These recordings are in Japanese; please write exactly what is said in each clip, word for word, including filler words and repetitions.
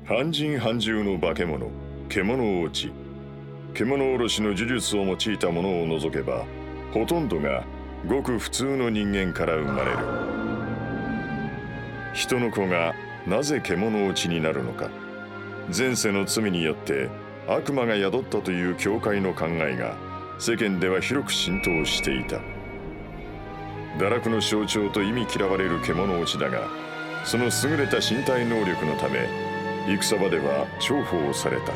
半人半獣の化け物、獣落ち。獣おろしの呪術を用いたものを除けば、ほとんどがごく普通の人間から生まれる。人の子がなぜ獣落ちになるのか。前世の罪によって悪魔が宿ったという教会の考えが世間では広く浸透していた。堕落の象徴と意味嫌われる獣落ちだが、その優れた身体能力のため戦場では重宝された。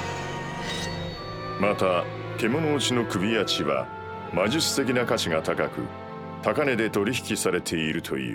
また獣落ちの首や血は魔術的な価値が高く、高値で取引されているという。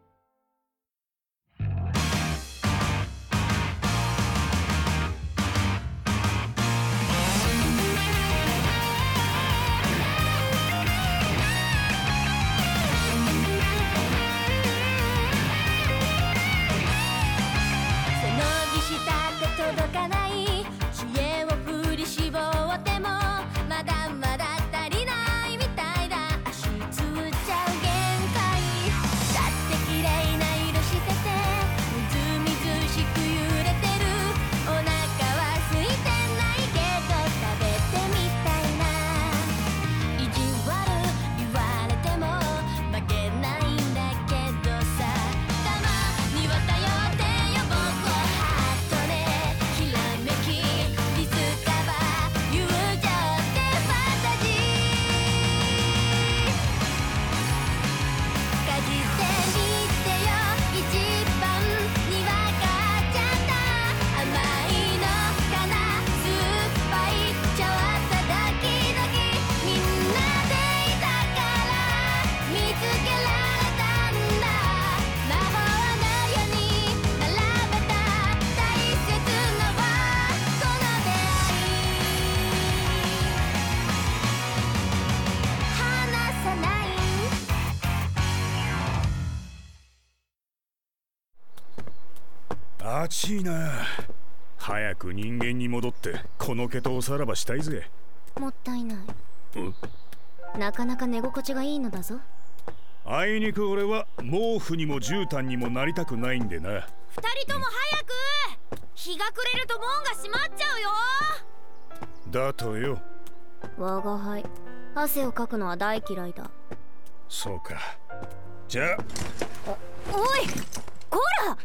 暑いな。早く人間に戻ってこの毛とおさらばしたいぜ。 もったいない。なかなか寝心地がいいのだぞ。 あいにく俺は毛布にも絨毯にもなりたくないんでな。 二人とも早く。日が暮れると門が閉まっちゃうよ。 だとよ。 我が輩、汗をかくのは大嫌いだ。 そうか。じゃあ。 お、おい、こら。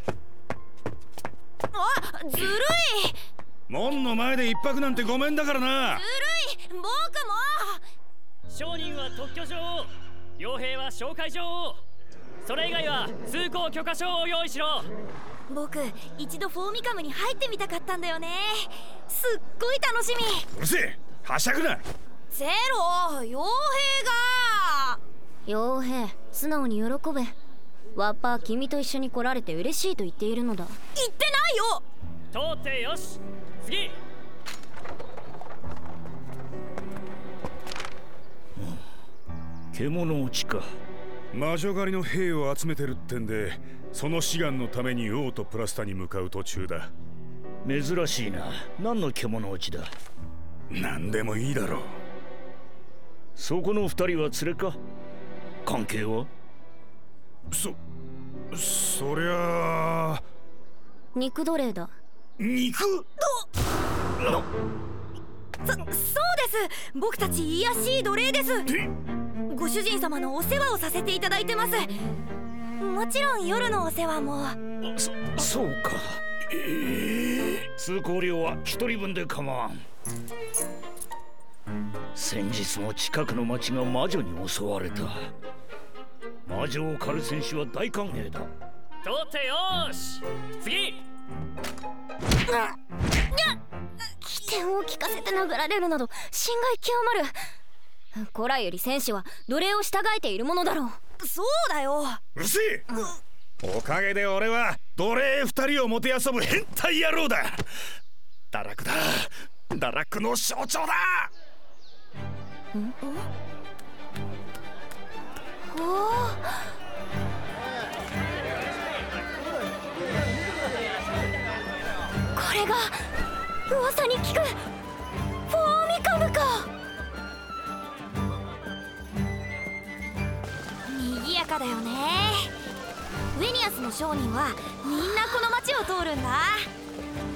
あ、ずるい。 門の前で一泊なんてごめんだからな。 ずるい、僕も。 商人は特許状を、傭兵は紹介状を、それ以外は通行許可証を用意しろ。 僕、一度フォーミカムに入ってみたかったんだよね。すっごい楽しみ。 うるせえ、はしゃぐな。 ゼロ、傭兵が。 傭兵、素直に喜べ。ワッパー、君と一緒に来られて嬉しいと言っているのだ。 言ってないよ。 通ってよし。次。 獣落ちか。魔女狩りの兵を集めてるってんで、その志願のために王とプラスタに向かう途中だ。 珍しいな。何の獣落ちだ。 何でもいいだろう。 そこの二人は連れか。関係は。 そそりゃあ肉奴隷だ。 肉？ そ、そうです。僕たち癒やしい奴隷です。ご主人様のお世話をさせていただいてます。もちろん夜のお世話も。 そ、そうか。えー、通行料は一人分で構わん。先日も近くの町が魔女に襲われた。魔女を狩る戦士は大歓迎だ。 通ってよーし。次。 機転を利かせて殴られるなど心外極まる。古来より戦士は奴隷を従えているものだろう。 そうだよ。 うるせえ、うん、おかげで俺は奴隷二人をもてあそぶ変態野郎だ。堕落だ。堕落の象徴だ。 ん？おお、これが噂に聞くフォーミカムか。 賑やかだよね。ウェニアスの商人はみんなこの町を通るんだ。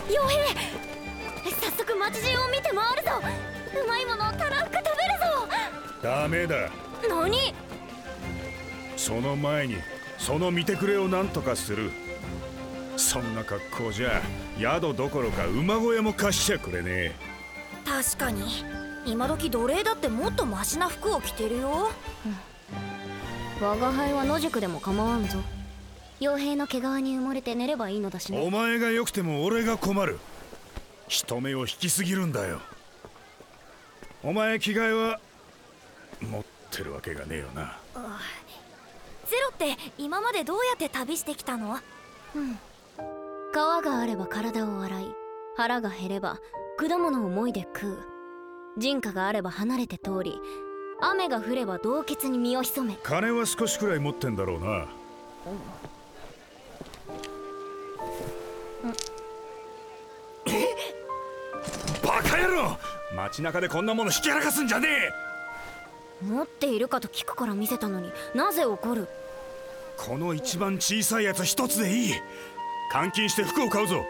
傭兵、早速町中を見て回るぞ。うまいものをたらふく食べるぞ。 ダメだ。 何？ その前にその見てくれを何とかする。そんな格好じゃ宿どころか馬小屋も貸しちゃくれねえ。 確かに今時奴隷だってもっとマシな服を着てるよ。 我が輩は野宿でも構わんぞ。傭兵の毛皮に埋もれて寝ればいいのだしね。 お前が良くても俺が困る。人目を引きすぎるんだよ。お前着替えは持ってるわけがねえよな。 ゼロって今までどうやって旅してきたの？ うん、川があれば体を洗い、腹が減れば果物をもいで食う。人家があれば離れて通り、雨が降れば洞穴に身を潜め。 金は少しくらい持ってんだろうな。うんバカ野郎、街中でこんなもの引き荒らかすんじゃねえ。持っているかと聞くから見せたのになぜ怒る？ この一番小さいやつ一つでいい。換金して服を買うぞ。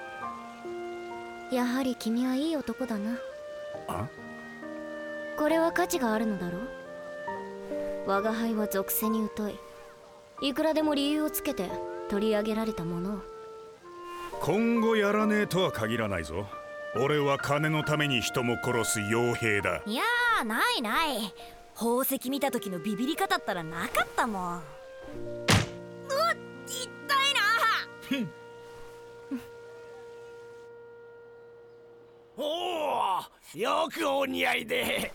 やはり君はいい男だな。 あ？ これは価値があるのだろう。我が輩は属性に疎い。いくらでも理由をつけて取り上げられたものを。 今後やらねえとは限らないぞ。俺は金のために人も殺す傭兵だ。 いやー、ないない。宝石見た時のビビり方ったらなかったもん。うっ、痛いな。 おお、よくお似合いで。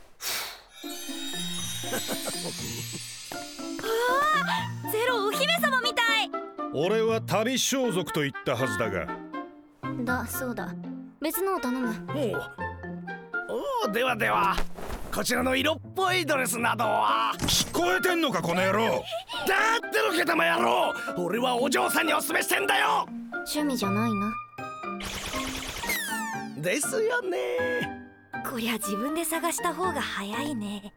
ああ、ゼロお姫様みたい。 俺は旅装束と言ったはずだが。 だそうだ、別のを頼む。 おお、ではではこちらの色っぽいドレスなどは。 聞こえてんのかこの野郎。 だってのけたま野郎、俺はお嬢さんにおすすめしてんだよ。 趣味じゃないな。 ですよね。 こりゃ自分で探した方が早いね。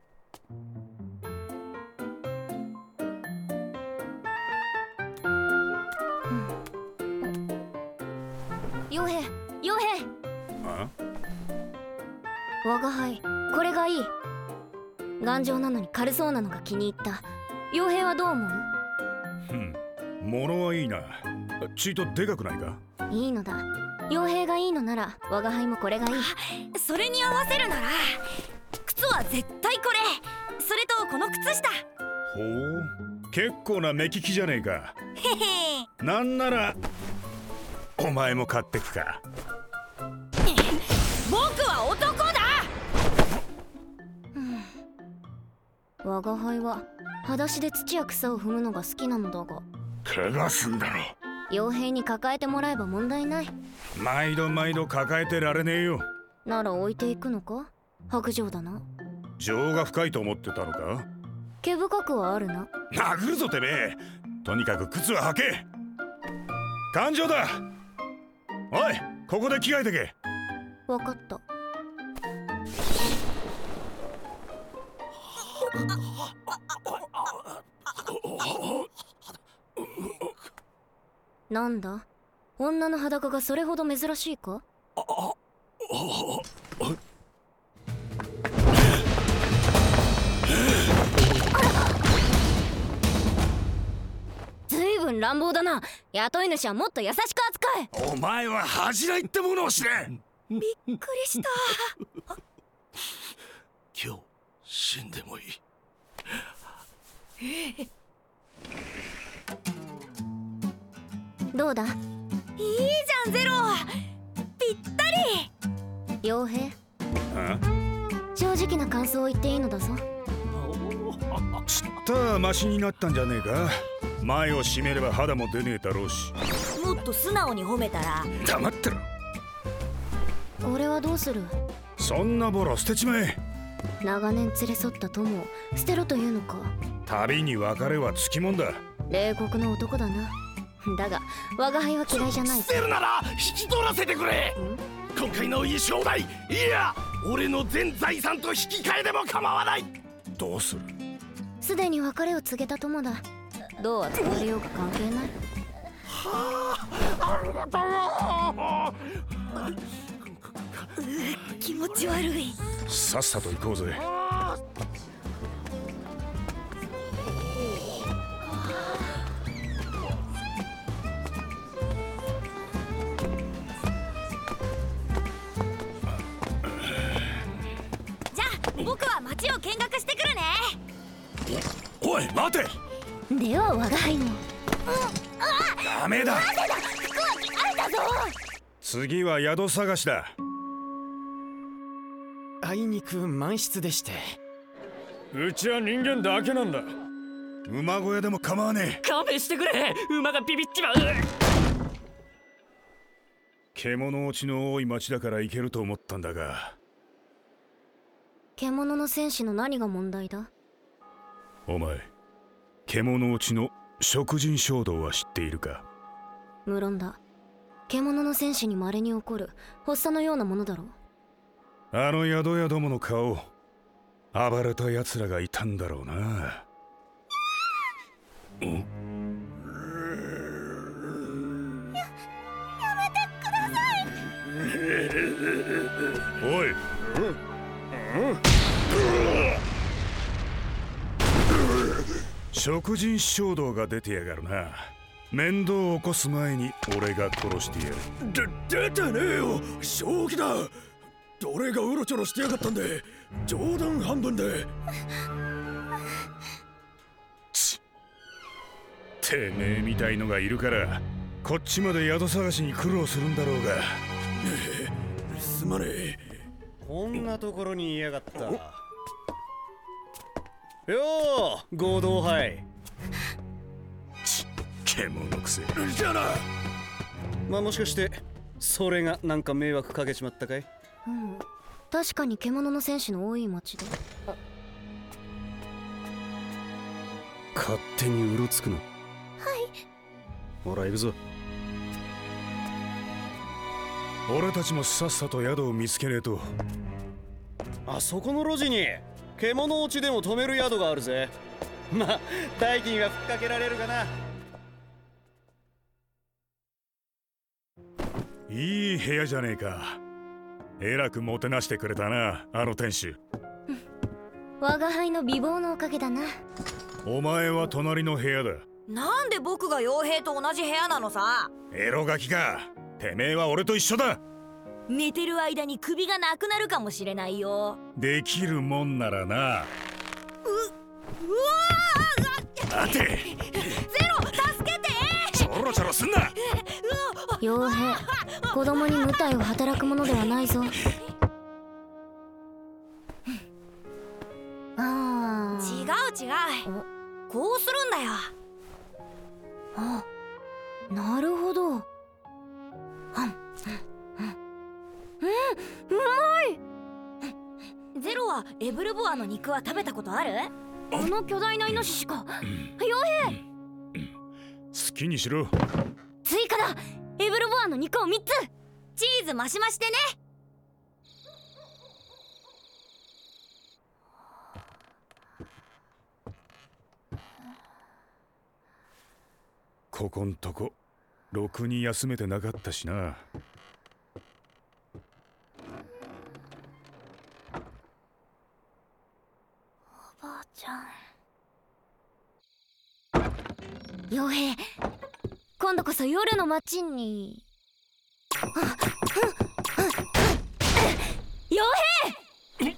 傭兵、傭兵。 あ？ 我が輩、これがいい。頑丈なのに軽そうなのが気に入った。傭兵はどう思う？ うん、物はいいな。ちいとでかくないか？ いいのだ。傭兵がいいのなら我が輩もこれがいい。 それに合わせるなら靴は絶対これ。それとこの靴下。 ほう、結構な目利きじゃねえか。 へへ。 なんならお前も買ってくか。 僕は男だ。 我が輩は裸足で土や草を踏むのが好きなのだが。 怪我すんだろ。 傭兵に抱えてもらえば問題ない。 毎度毎度抱えてられねえよ。 なら置いていくのか？白状だな。 情が深いと思ってたのか？ 毛深くはあるな。 殴るぞてめえ。とにかく靴は履け。感情だ。おい、ここで着替えてけ。 わかった。なんだ、女の裸がそれほど珍しいか？ずいぶん乱暴だな。雇い主はもっと優しく扱え。 お前は恥じらいってものを知れ。 びっくりした。 今日死んでもいい。 どうだ？ いいじゃんゼロ。ぴったり。 傭兵、 あ？ 正直な感想を言っていいのだぞ。 つったらマシになったんじゃねえか。前を閉めれば肌も出ねえだろうし。 もっと素直に褒めたら。 黙ってろ。 俺はどうする？ そんなボロ捨てちまえ。 長年連れ添った友を捨てろというのか？ 旅に別れはつきもんだ。 冷酷な男だな。だが我が輩は嫌いじゃない。 捨てるなら引き取らせてくれ。今回の衣装代、いや俺の全財産と引き換えでも構わない。 どうする？ すでに別れを告げた友だ。どう扱われようか関係ない。 はあ、ありがとう。 気持ち悪い。 さっさと行こうぜ。 じゃあ僕は街を見学してくるね。 おい待て。 では我が輩も。 ダメだ。 服は着替えたぞ。 次は宿探しだ。 あいにく満室でして。 うちは人間だけなんだ。馬小屋でも構わねえ。 勘弁してくれ。馬がビビっちまう。 獣落ちの多い町だから行けると思ったんだが。 獣の戦士の何が問題だ？ お前、獣落ちの食人衝動は知っているか？ 無論だ。獣の戦士に稀に起こる発作のようなものだろう。 あの宿屋どもの顔、暴れた奴らがいたんだろうな。ん？おい、食人衝動が出てやがるな。面倒を起こす前に俺が殺してやる。 で出てねえよ、正気だ。誰がうろちょろしてやがったんで。冗談半分で。 ちてめえみたいのがいるからこっちまで宿探しに苦労するんだろうが。 すまねえ。 こんなところにいやがった。よう合同杯。 ち獣くせ。 じゃあな。 まあもしかしてそれがなんか迷惑かけちまったかい？ うん、確かに獣の戦士の多い町で。 勝手にうろつくな。はい。ほら行くぞ。 俺たちもさっさと宿を見つけねえと。 あそこの路地に獣落ちでも止める宿があるぜ。まあ代金はふっかけられるかな。 いい部屋じゃねえか。えらくもてなしてくれたな、あの店主。 我が輩の美貌のおかげだな。 お前は隣の部屋だ。 なんで僕が傭兵と同じ部屋なのさ。 エロガキか。てめえは俺と一緒だ。 寝てる間に首がなくなるかもしれないよ。 できるもんならな。 ううわ待て。 ゼロ助けて。 ちょろちょろすんな。 傭兵、子供に無体を働くものではないぞ。ああ。 違う違う。こうするんだよ。 あ、なるほど。うん、うん、うまい。 ゼロはエブルボアの肉は食べたことある？ この巨大なイノシシか。傭兵、 好きにしろ。 追加だ。エブルボアの肉をみっつ。 チーズマシマシでね。 ここんところくに休めてなかったしな。 おばあちゃん。傭兵、今度こそ夜の街に。傭兵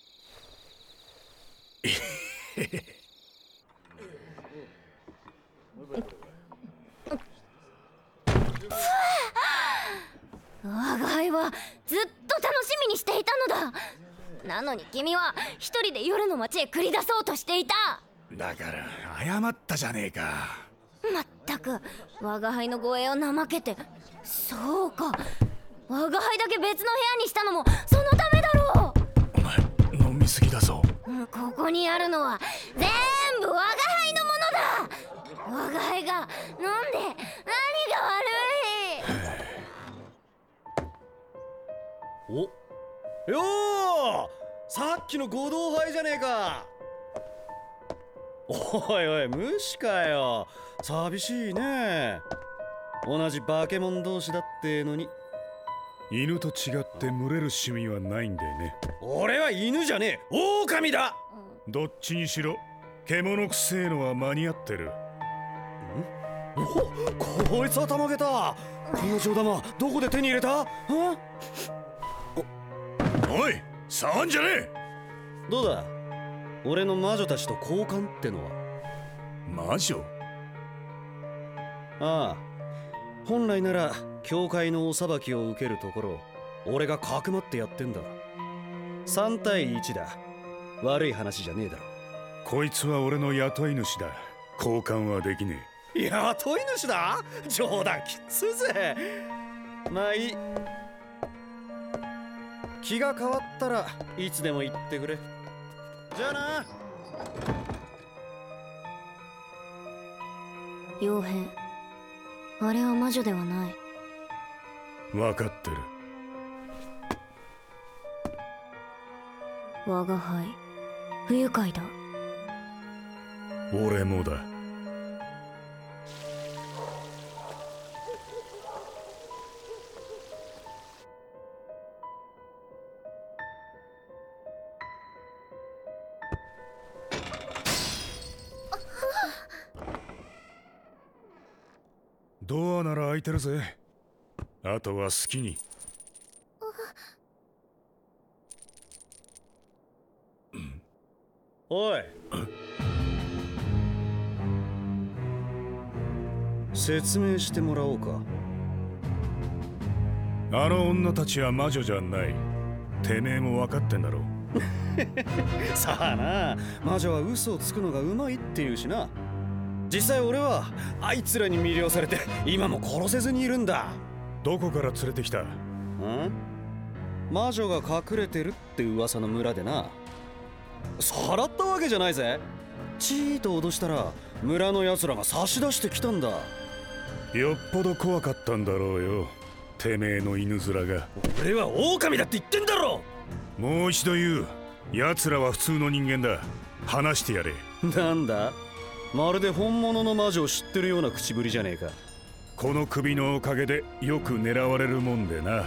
我が輩はずっと楽しみにしていたのだ。なのに君は一人で夜の街へ繰り出そうとしていた。 だから謝ったじゃねえか。 まったく我が輩の護衛を怠けて。そうか、我が輩だけ別の部屋にしたのもそのためだろう。 お前飲みすぎだぞ。 ここにあるのは全部我が輩のものだ。我が輩が飲んで何が悪い。 およー、さっきの合同杯じゃねえか。おいおい、無視かよ。寂しいね。同じバケモン同士だってのに。 犬と違って群れる趣味はないんでね。 俺は犬じゃねえ、狼だ。 どっちにしろ獣くせえのは間に合ってる。んお、こいつはたまげた。この上玉どこで手に入れた？ おい、触んじゃねえ。 どうだ、俺の魔女たちと交換ってのは？ 魔女？ ああ、本来なら教会のお裁きを受けるところを俺がかくまってやってんだ。さんたいいちだ。悪い話じゃねえだろ。 こいつは俺の雇い主だ。交換はできねえ。雇い主だ？冗談きつうぜ。まあいい。気が変わったらいつでも言ってくれ。じゃあな。 傭兵、あれは魔女ではない。 分かってる。 我が輩、不愉快だ。 俺もだ。ドアなら開いてるぜ。あとは好きに。 おい、説明してもらおうか。 あの女たちは魔女じゃない。てめえも分かってんだろ。 さあな、魔女は嘘をつくのがうまいって言うしな。実際俺はあいつらに魅了されて今も殺せずにいるんだ。 どこから連れてきた？ ん？魔女が隠れてるって噂の村でな。さらったわけじゃないぜ。チーと脅したら村の奴らが差し出してきたんだ。 よっぽど怖かったんだろうよ、てめえの犬面が。 俺は狼だって言ってんだろ。 もう一度言う。奴らは普通の人間だ。話してやれ。 なんだ、まるで本物の魔女を知ってるような口ぶりじゃねえか。 この首のおかげでよく狙われるもんでな。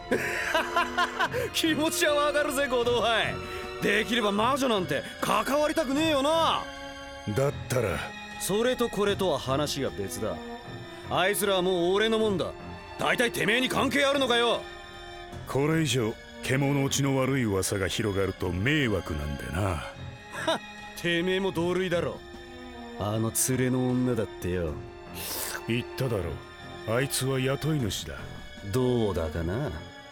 気持ちはわかるぜ、五道杯。できれば魔女なんて関わりたくねえよな。 だったらそれとこれとは話が別だ。あいつらはもう俺のもんだ。大体てめえに関係あるのかよ。 これ以上獣落ちの悪い噂が広がると迷惑なんでな。 はっ、てめえも同類だろ。あの連れの女だってよ。 言っただろう、あいつは雇い主だ。 どうだかな。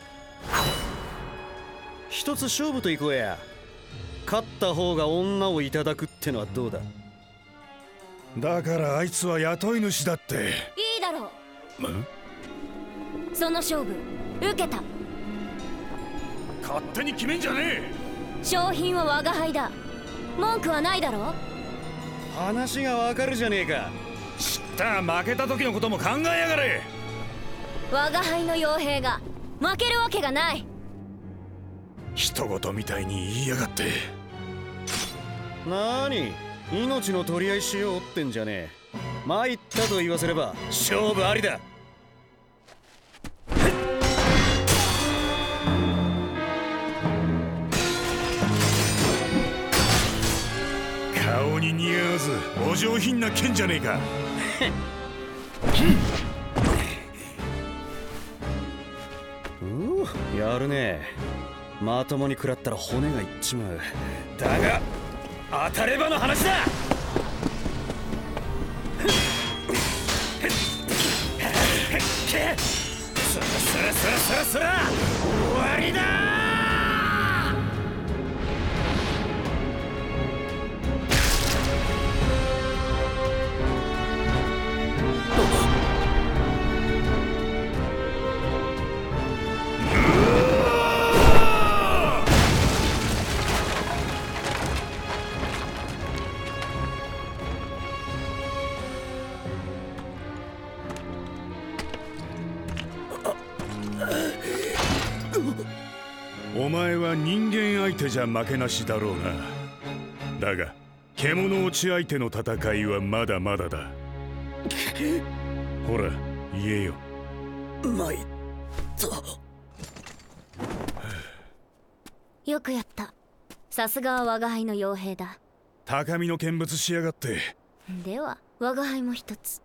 一つ勝負といこうや。勝った方が女をいただくってのはどうだ。 だからあいつは雇い主だって。 いいだろう。 ん？ その勝負受けた。 勝手に決めんじゃねえ。 商品は我が輩だ。文句はないだろ。 話がわかるじゃねえか。 知った負けた時のことも考えやがれ。 我が輩の傭兵が負けるわけがない。 人事みたいに言いやがって。 なーに、命の取り合いしようってんじゃねえ。参ったと言わせれば勝負ありだ。 顔に似合わずお上品な剣じゃねえか。 うやるね。まともに食らったら骨がいっちまう。だが当たればの話だ。そらそらそらそらそら終わりだ。 お前は人間相手じゃ負けなしだろうな。だが獣落ち相手の戦いはまだまだだ。ほら言えよ。 参った。 よくやった。さすがは我が輩の傭兵だ。 高みの見物しやがって。 では我が輩も一つ。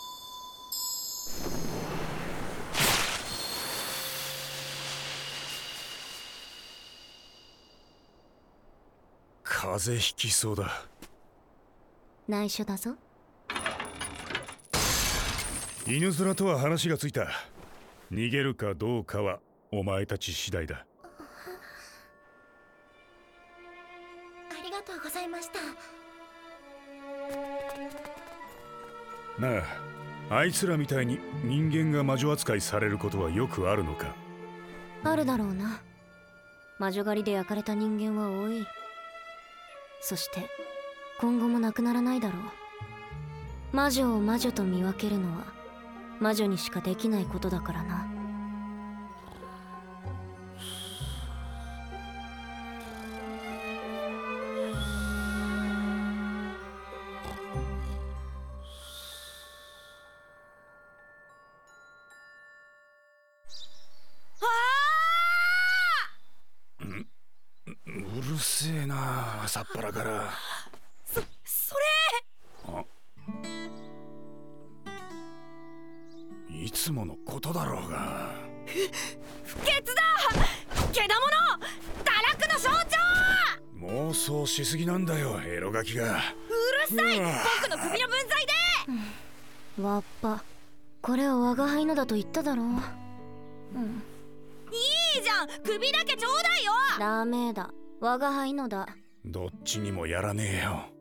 風邪ひきそうだ。 内緒だぞ。 犬面とは話がついた。逃げるかどうかはお前たち次第だ。 ありがとうございました。 なあ、あいつらみたいに人間が魔女扱いされることはよくあるのか？ あるだろうな。魔女狩りで焼かれた人間は多い。そして今後もなくならないだろう。魔女を魔女と見分けるのは魔女にしかできないことだからな。 うるせえな、朝っぱらから。 そ、それ。 あ、いつものことだろうが。 不潔だ。けだもの、堕落の象徴。 妄想しすぎなんだよ、エロガキが。 うるさい。僕の首の分際で、 うん、わっぱ、これは我が輩のだと言っただろう。うん、 いいじゃん、首だけちょうだいよ。 ダメだ、我が輩のだ。 どっちにもやらねえよ。